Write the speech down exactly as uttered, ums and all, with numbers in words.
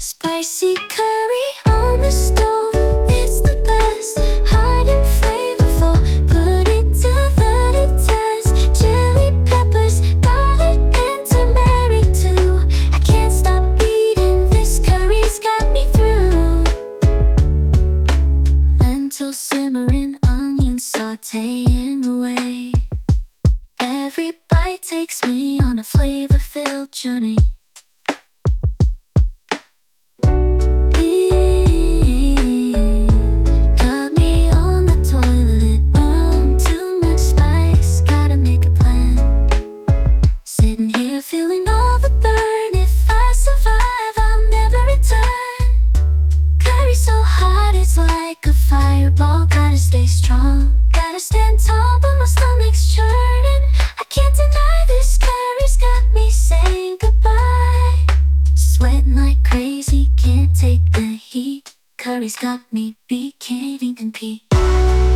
Spicy curry on the stove, it's the best. Hot and flavorful, put it to the test. Chili peppers, garlic and turmeric too. I can't stop eating this, curry's got me through. Lentils simmering, onions sauteing away. Every bite takes me on a flavor-filled journey. Feeling all the burn, if I survive, I'll never return. Curry so hot, it's like a fireball. Gotta stay strong, gotta stand tall, but my stomach's churning. I can't deny this, curry's got me saying goodbye. Sweating like crazy, can't take the heat. Curry's got me, be can't even compete.